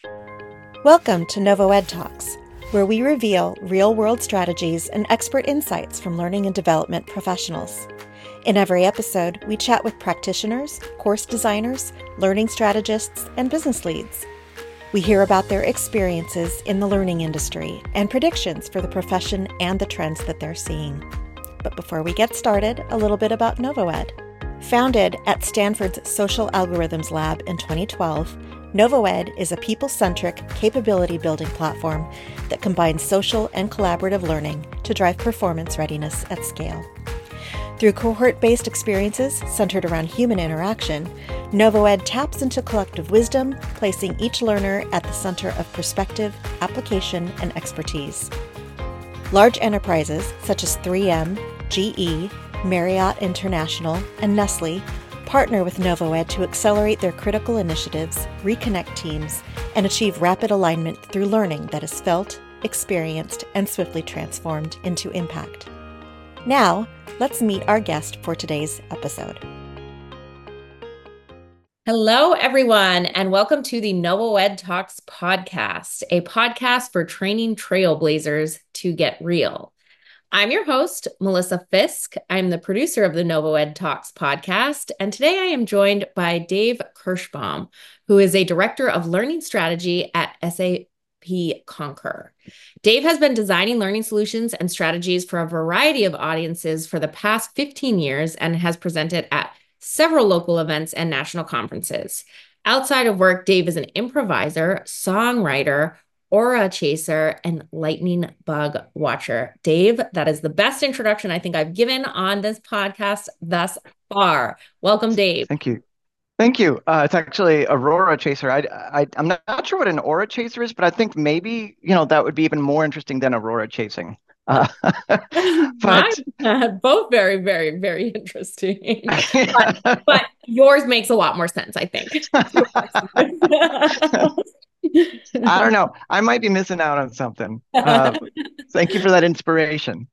Welcome to NovoEd Talks, where we reveal real-world strategies and expert insights from learning and development professionals. In every episode, we chat with practitioners, course designers, learning strategists, and business leads. We hear about their experiences in the learning industry and predictions for the profession and the trends that they're seeing. But before we get started, a little bit about NovoEd. Founded at Stanford's Social Algorithms Lab in 2012, NovoEd is a people-centric, capability-building platform that combines social and collaborative learning to drive performance readiness at scale. Through cohort-based experiences centered around human interaction, NovoEd taps into collective wisdom, placing each learner at the center of perspective, application, and expertise. Large enterprises such as 3M, GE, Marriott International, and Nestle partner with NovoEd to accelerate their critical initiatives, reconnect teams, and achieve rapid alignment through learning that is felt, experienced, and swiftly transformed into impact. Now, let's meet our guest for today's episode. Hello, everyone, and welcome to the NovoEd Talks podcast, a podcast for training trailblazers to get real. I'm your host, Melissa Fisk. I'm the producer of the NovoEd Talks podcast, and today I am joined by Dave Kirschbaum, who is a director of learning strategy at SAP Concur. Dave has been designing learning solutions and strategies for a variety of audiences for the past 15 years and has presented at several local events and national conferences. Outside of work, Dave is an improviser, songwriter, aura chaser, and lightning bug watcher. Dave, that is the best introduction I think I've given on this podcast thus far. Welcome, Dave. Thank you. Thank you. It's actually Aurora Chaser. I'm not sure what an aura chaser is, but I think maybe, that would be even more interesting than Aurora chasing. Uh, but Both very, very, very interesting. But yours makes a lot more sense, I think. I don't know. I might be missing out on something. Thank you for that inspiration.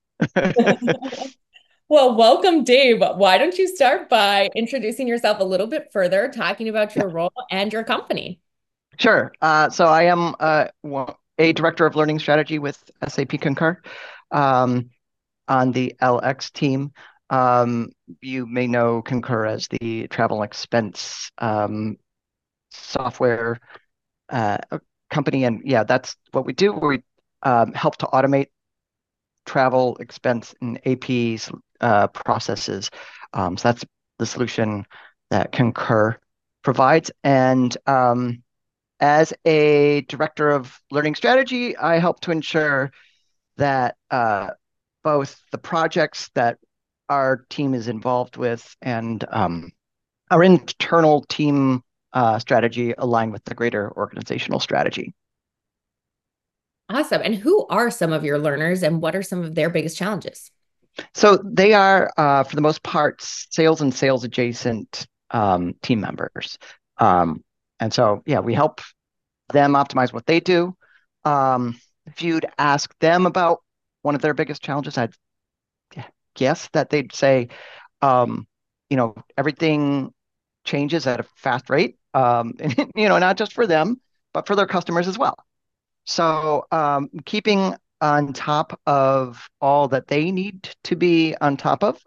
Well, welcome, Dave. Why don't you start by introducing yourself a little bit further, talking about Yeah, your role and your company? sure. So I am a director of learning strategy with SAP Concur um, on the LX team. You may know Concur as the travel expense software company, and yeah, that's what we do. We help to automate travel expense and APs processes. So that's the solution that Concur provides. And as a director of learning strategy, I help to ensure that both the projects that our team is involved with and our internal team strategy align with the greater organizational strategy. Awesome. And who are some of your learners and what are some of their biggest challenges? So they are, for the most part, sales and sales adjacent team members. And so, yeah, we help them optimize what they do. If you'd ask them about one of their biggest challenges, I'd guess that they'd say, um, everything changes at a fast rate, not just for them, but for their customers as well. So keeping on top of all that they need to be on top of,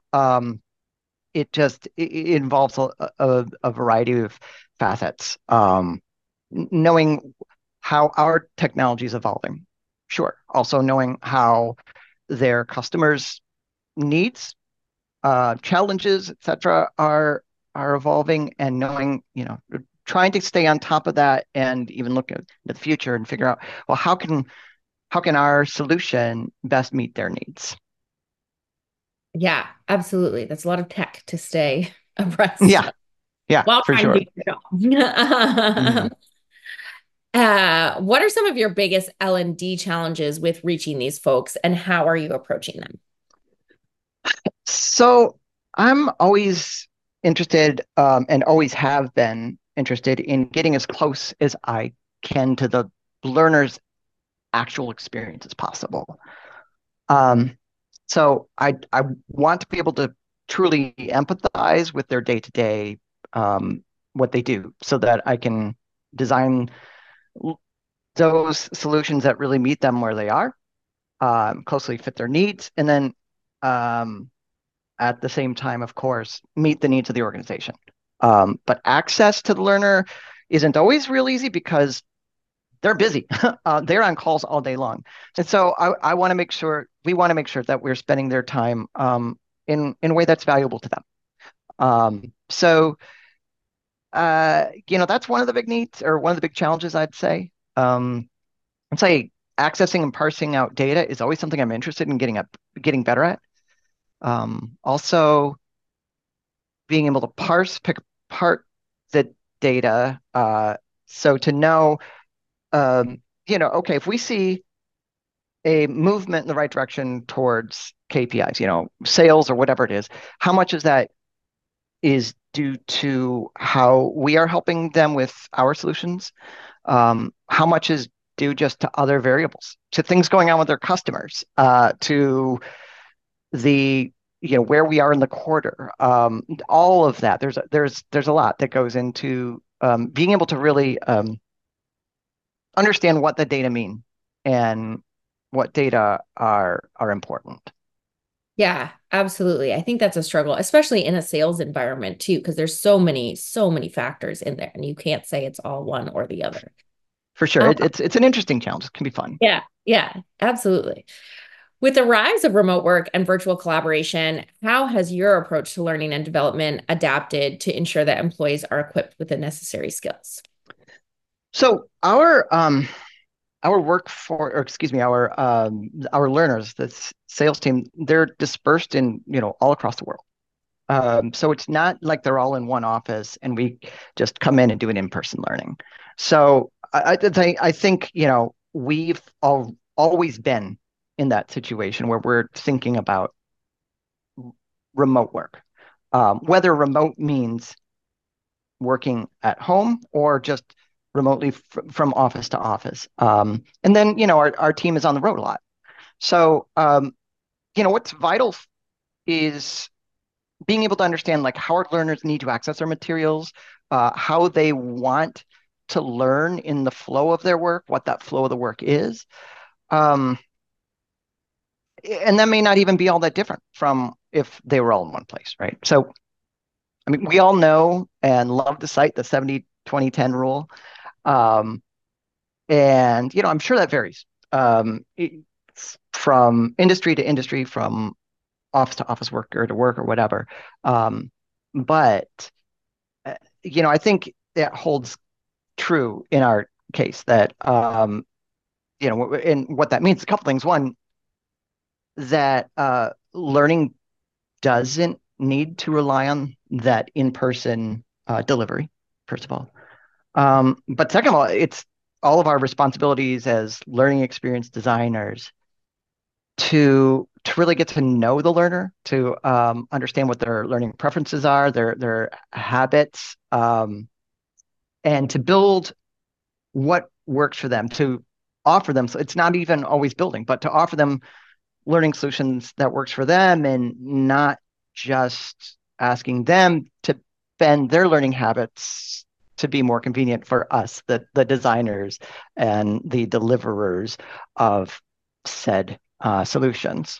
it involves a variety of facets. Knowing how our technology is evolving, sure. Also knowing how their customers' needs, challenges, etc., are evolving, and knowing, trying to stay on top of that, and even look at the future and figure out, well, how can our solution best meet their needs? Yeah, absolutely. That's a lot of tech to stay abreast Yeah, of yeah, while for trying to sure. do your job. Mhm. What are some of your biggest L&D challenges with reaching these folks and how are you approaching them? So I'm always interested, and always have been interested in getting as close as I can to the learner's actual experience as possible. Um, so I want to be able to truly empathize with their day-to-day, what they do, so that I can design those solutions that really meet them where they are, closely fit their needs, and then um, at the same time, of course, meet the needs of the organization. But access to the learner isn't always real easy because they're busy. They're on calls all day long. And so I want to make sure, we want to make sure that we're spending their time in a way that's valuable to them. That's one of the big needs or one of the big challenges, I'd say. I'd say accessing and parsing out data is always something I'm interested in getting better at. Also, being able to pick apart the data. So to know, okay, if we see a movement in the right direction towards KPIs, sales or whatever it is, how much of that is due to how we are helping them with our solutions? How much is due just to other variables, to things going on with their customers, to the where we are in the quarter, all of that. There's a lot that goes into being able to really understand what the data mean and what data are important. Yeah, absolutely. I think that's a struggle, especially in a sales environment too, because there's so many factors in there, and you can't say it's all one or the other. For sure, Uh, it's an interesting challenge. It can be fun. yeah, absolutely. With the rise of remote work and virtual collaboration, how has your approach to learning and development adapted to ensure that employees are equipped with the necessary skills? So our workforce, or excuse me, our learners, the sales team, they're dispersed in all across the world. So it's not like they're all in one office and we just come in and do an in-person learning. So I think we've always been in that situation where we're thinking about remote work, whether remote means working at home or just remotely from office to office. And then our team is on the road a lot. So what's vital is being able to understand like how our learners need to access their materials, how they want to learn in the flow of their work, what that flow of the work is. Um, and that may not even be all that different from if they were all in one place, right? So, I mean, we all know and love to cite the 70-20-10 rule. Um, and, I'm sure that varies from industry to industry, from office to office, worker to work or whatever. But I think that holds true in our case that, and what that means, a couple things. One, that learning doesn't need to rely on that in-person delivery, first of all. But second of all, it's all of our responsibilities as learning experience designers to really get to know the learner, to understand what their learning preferences are, their habits, and to build what works for them, to offer them. So it's not even always building, but to offer them learning solutions that works for them, and not just asking them to bend their learning habits to be more convenient for us, the designers and the deliverers of said solutions.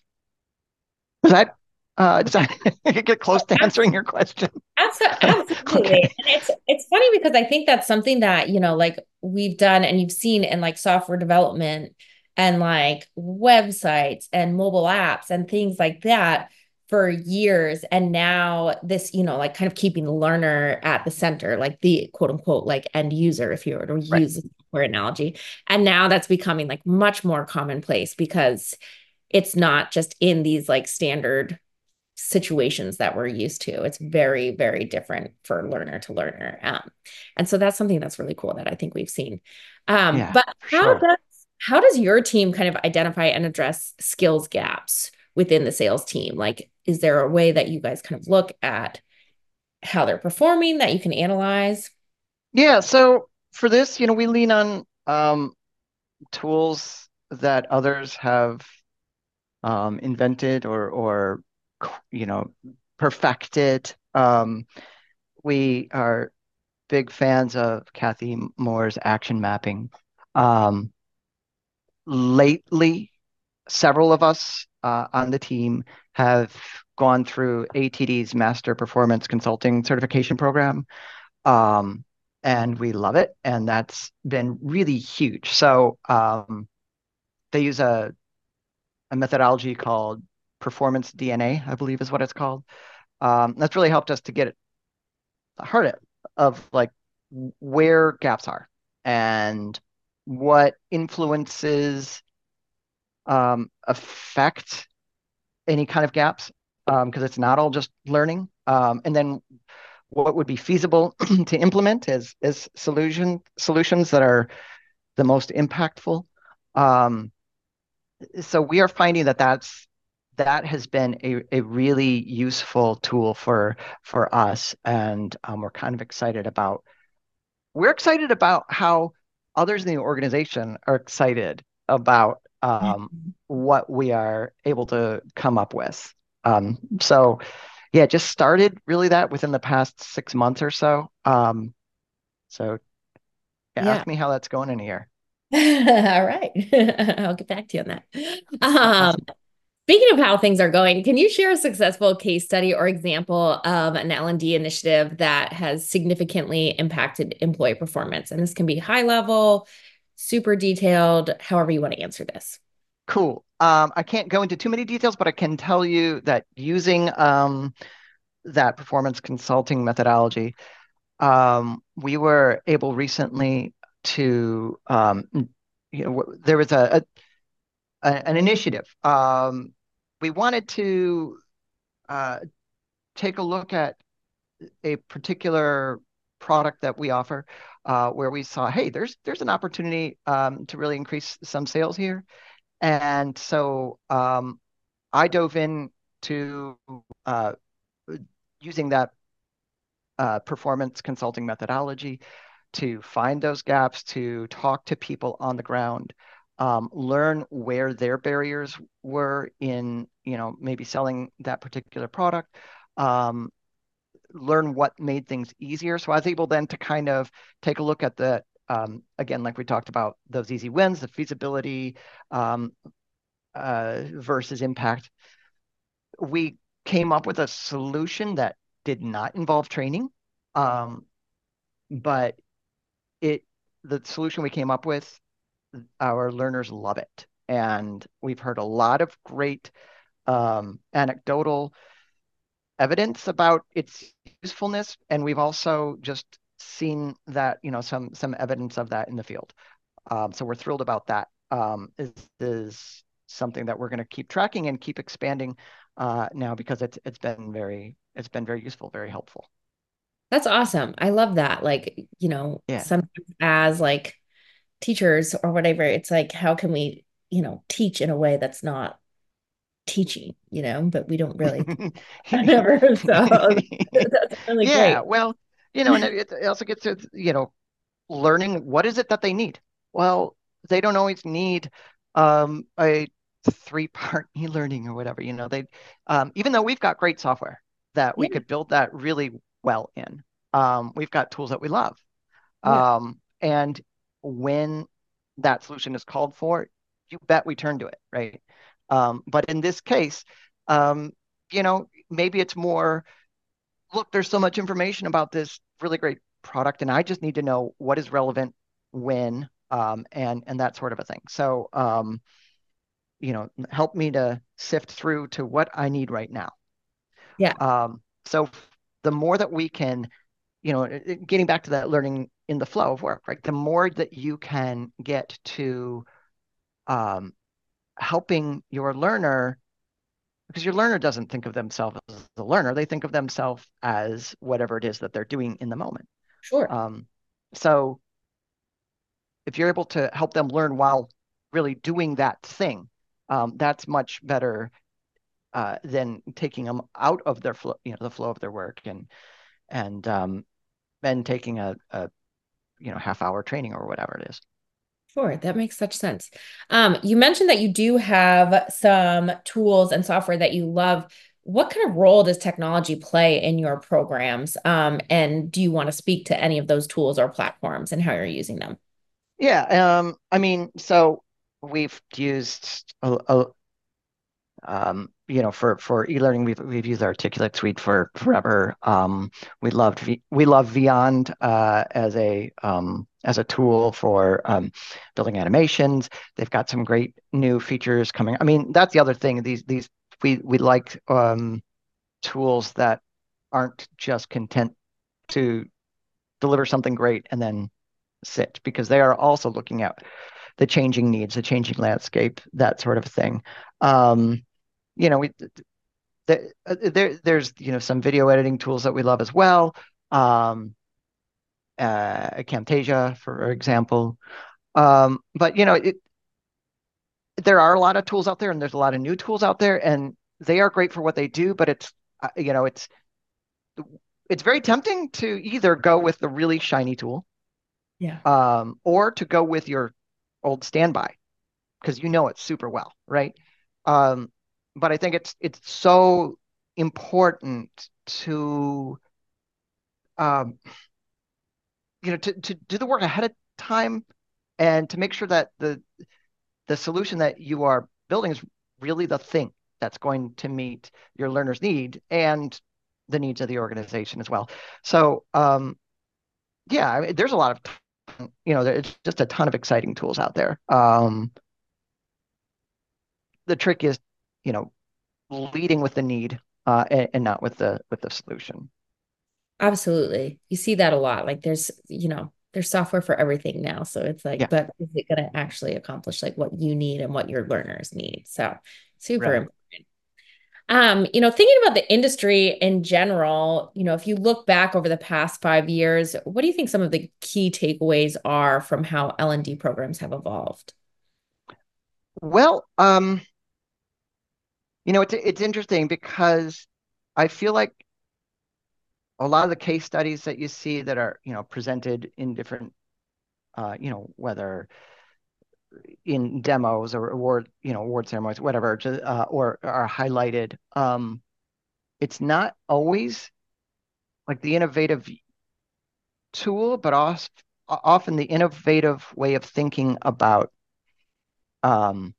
Does that get close to answering your question? Absolutely. Okay. And it's funny because I think that's something that, like we've done and you've seen in like software development and like websites and mobile apps and things like that for years. And now this, like kind of keeping the learner at the center, like the quote unquote, like end user, if you were to Right. use a software analogy. And now that's becoming like much more commonplace because it's not just in these like standard situations that we're used to. It's very, very different for learner to learner. And so that's something that's really cool that I think we've seen. Yeah, But for sure. how does your team kind of identify and address skills gaps within the sales team? Like, is there a way that you guys kind of look at how they're performing that you can analyze? Yeah. So for this, we lean on tools that others have invented or you know perfected. We are big fans of Kathy Moore's action mapping. Um, lately, several of us on the team have gone through ATD's Master Performance Consulting Certification Program, um, and we love it, and that's been really huge. So they use a methodology called Performance DNA, I believe is what it's called. That's really helped us to get the heart of like where gaps are and what influences affect any kind of gaps, because it's not all just learning. And then what would be feasible to implement as solutions that are the most impactful. Um, so we are finding that has been a really useful tool for us, and we're excited about how others in the organization are excited about what we are able to come up with. So yeah, just started really that within the past 6 months or so. So yeah, Yeah. ask me how that's going in a year. All right. I'll get back to you on that. Um, Awesome. Speaking of how things are going, can you share a successful case study or example of an L&D initiative that has significantly impacted employee performance? And this can be high level, super detailed, however you want to answer this. Cool. I can't go into too many details, but I can tell you that using that performance consulting methodology, we were able recently to, there was an initiative. We wanted to uh, take a look at a particular product that we offer, where we saw, hey, there's an opportunity to really increase some sales here. And so I dove in to using that performance consulting methodology to find those gaps, to talk to people on the ground, learn where their barriers were in, maybe selling that particular product, um, learn what made things easier. So I was able then to kind of take a look at the, again, like we talked about those easy wins, the feasibility um, versus impact. We came up with a solution that did not involve training, um, but it the solution we came up with, our learners love it. And we've heard a lot of great anecdotal evidence about its usefulness, and we've also just seen that, some evidence of that in the field. So we're thrilled about that. Is something that we're going to keep tracking and keep expanding now, because it's been very useful, very helpful. That's awesome. I love that. Like, Yeah. sometimes as like teachers or whatever, it's like, how can we, teach in a way that's not teaching, but we don't really ever. So that's really Yeah, great. well, and it also gets to, learning what is it that they need. Well, they don't always need a three-part e-learning or whatever. They even though we've got great software that we Yeah. could build that really well in, we've got tools that we love. Yeah. And when that solution is called for, you bet we turn to it, right? But in this case, um, maybe it's more, look, there's so much information about this really great product, and I just need to know what is relevant when, and that sort of a thing. So, help me to sift through to what I need right now. Yeah. So the more that we can, getting back to that learning in the flow of work, right? The more that you can get to um, helping your learner, because your learner doesn't think of themselves as a learner, they think of themselves as whatever it is that they're doing in the moment. Sure. Um, so if you're able to help them learn while really doing that thing, that's much better than taking them out of their flow, the flow of their work, and and taking a half-hour training or whatever it is. Sure. That makes such sense. You mentioned that you do have some tools and software that you love. What kind of role does technology play in your programs? And do you want to speak to any of those tools or platforms and how you're using them? Yeah, I mean, so we've used for e-learning, we've used Articulate Suite for forever. We love Vyond as a tool for building animations. They've got some great new features coming. I mean, that's the other thing. These we like tools that aren't just content to deliver something great and then sit, because they are also looking at the changing needs, the changing landscape, that sort of thing. Um, you know, we there's some video editing tools that we love as well. Um, Camtasia, for example. But there are a lot of tools out there, and there's a lot of new tools out there, and they are great for what they do. But it's very tempting to either go with the really shiny tool, Yeah. or to go with your old standby because you know it super well, right? Um, but I think it's so important to um, to do the work ahead of time and to make sure that the solution that you are building is really the thing that's going to meet your learner's need and the needs of the organization as well. So yeah, I mean, there's a lot of there's just a ton of exciting tools out there. The trick is, you know, leading with the need and not with the solution. Absolutely. You see that a lot. Like there's software for everything now. So it's like, Yeah, but is it going to actually accomplish like what you need and what your learners need? So super right. important. Thinking about the industry in general, if you look back over the past 5 years, what do you think some of the key takeaways are from how L&D programs have evolved? Well, it's interesting because I feel like a lot of the case studies that you see that are, presented in different, whether in demos or award ceremonies, whatever, or are highlighted. It's not always like the innovative tool, but also often the innovative way of thinking about um,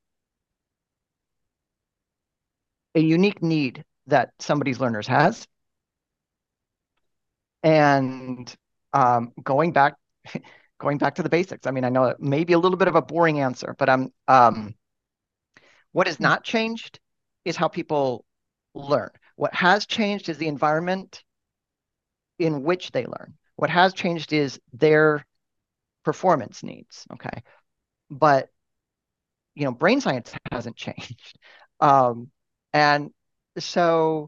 a unique need that somebody's learners has, and going back going back to the basics. I mean, I know it may be a little bit of a boring answer, but what has not changed is how people learn. What has changed is the environment in which they learn. What has changed is their performance needs. Okay. But, brain science hasn't changed. Um, and so,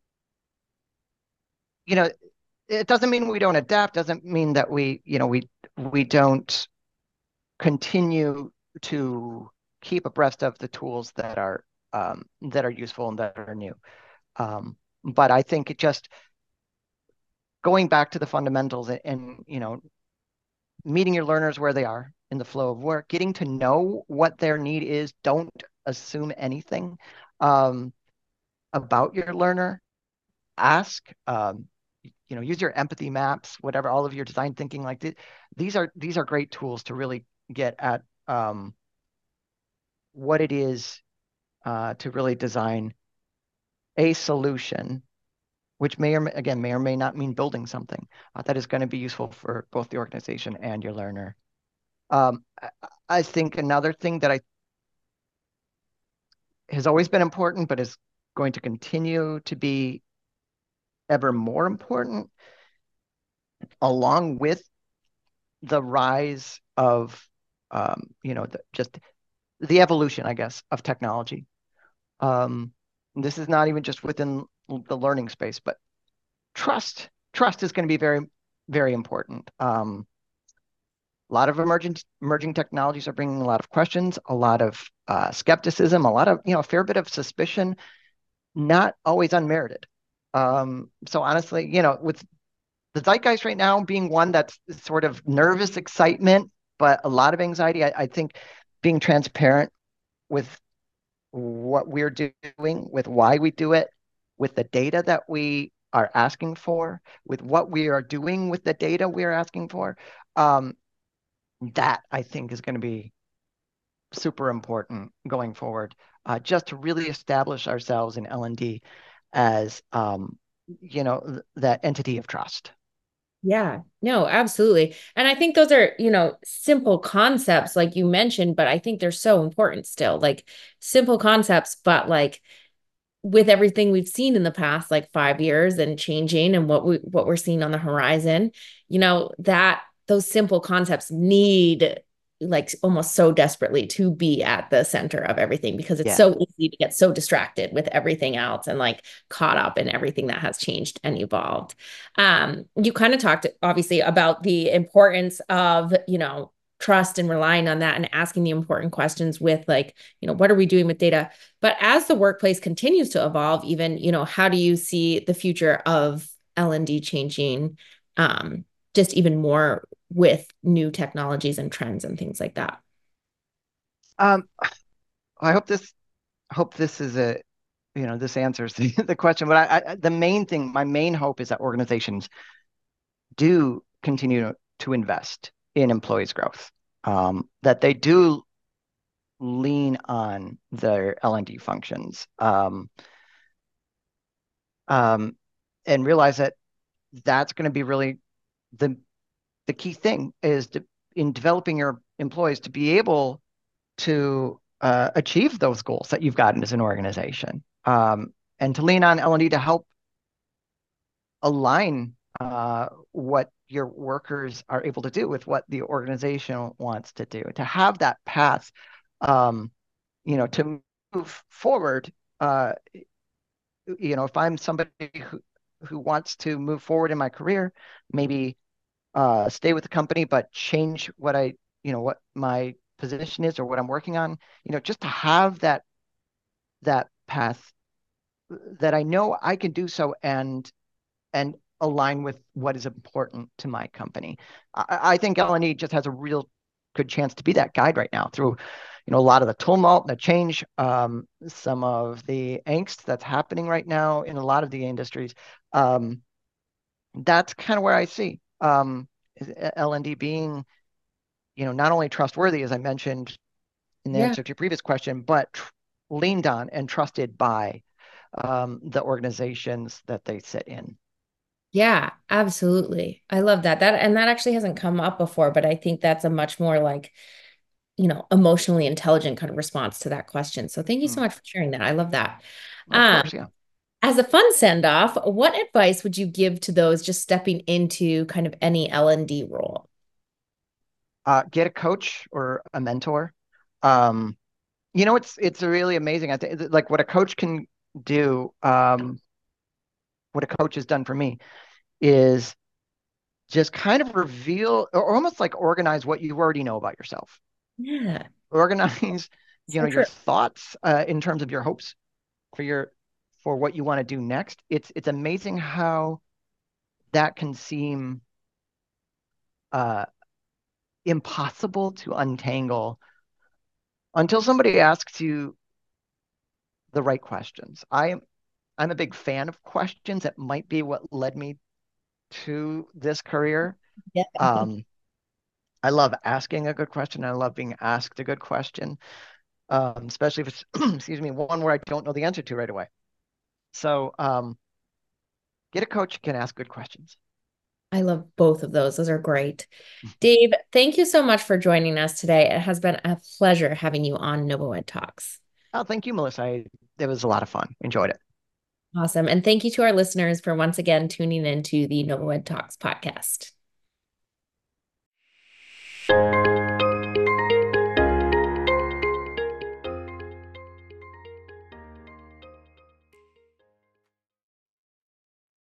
you know, it doesn't mean we don't adapt, doesn't mean that we don't continue to keep abreast of the tools that are useful and that are new. But I think it just going back to the fundamentals and meeting your learners where they are in the flow of work, getting to know what their need is. Don't assume anything um, about your learner. Ask, use your empathy maps, whatever, all of your design thinking. Like these are great tools to really get at what it is to really design a solution, which may or may not mean building something that is going to be useful for both the organization and your learner. I think another thing that I has always been important, but is going to continue to be ever more important, along with the rise of, just the evolution, I guess, of technology. Um, this is not even just within the learning space, but trust is going to be very, very important. A lot of emerging technologies are bringing a lot of questions, a lot of skepticism, a lot of a fair bit of suspicion, not always unmerited. So honestly, with the zeitgeist right now being one that's sort of nervous excitement, but a lot of anxiety, I think being transparent with what we're doing, with why we do it, with the data that we are asking for, with what we are doing with the data we are asking for, um, That I think is going to be super important going forward, just to really establish ourselves in L&D as that entity of trust. Yeah, no, absolutely. And I think those are, simple concepts like you mentioned, but I think they're so important still. Like simple concepts, but like with everything we've seen in the past like 5 years and changing and what we're seeing on the horizon, that those simple concepts need like almost so desperately to be at the center of everything because it's Yeah. so easy to get so distracted with everything else and like caught up in everything that has changed and evolved. You kind of talked obviously about the importance of, trust and relying on that and asking the important questions with like, what are we doing with data? But as the workplace continues to evolve, even, how do you see the future of L&D changing just even more with new technologies and trends and things like that? Um, I hope this is this answers the question. But the main thing, my main hope is that organizations do continue to invest in employees' growth, that they do lean on their L&D functions, um, and realize that that's going to be really the key thing is in developing your employees to be able to achieve those goals that you've gotten as an organization, and to lean on L&D to help align what your workers are able to do with what the organization wants to do, to have that path, um, to move forward. If I'm somebody who wants to move forward in my career, maybe stay with the company, but change what my position is or what I'm working on, just to have that path that I know I can do so and align with what is important to my company. I think L&E just has a real good chance to be that guide right now through, a lot of the tumult and the change, some of the angst that's happening right now in a lot of the industries. That's kind of where I see L&D being, not only trustworthy, as I mentioned in the Yeah. answer to your previous question, but leaned on and trusted by the organizations that they sit in. Yeah, absolutely. I love that. That actually hasn't come up before, but I think that's a much more like, emotionally intelligent kind of response to that question. So thank you so Mm. much for sharing that. I love that. Of Um, course, yeah. as a fun send off, what advice would you give to those just stepping into kind of any L&D role? Get a coach or a mentor. It's really amazing. I think like what a coach can do, what a coach has done for me is just kind of reveal or almost like organize what you already know about yourself. Yeah, Organize, so your true. thoughts in terms of your hopes for what you want to do next. It's amazing how that can seem uh, impossible to untangle until somebody asks you the right questions. I'm a big fan of questions. That might be what led me to this career. Yeah. Um, I love asking a good question. I love being asked a good question, especially if it's, excuse me, one where I don't know the answer to right away. So get a coach who can ask good questions. I love both of those. Those are great. Dave, thank you so much for joining us today. It has been a pleasure having you on NovoEd Talks. Oh, thank you, Melissa. It was a lot of fun. Enjoyed it. Awesome. And thank you to our listeners for once again tuning into the NovoEd Talks podcast.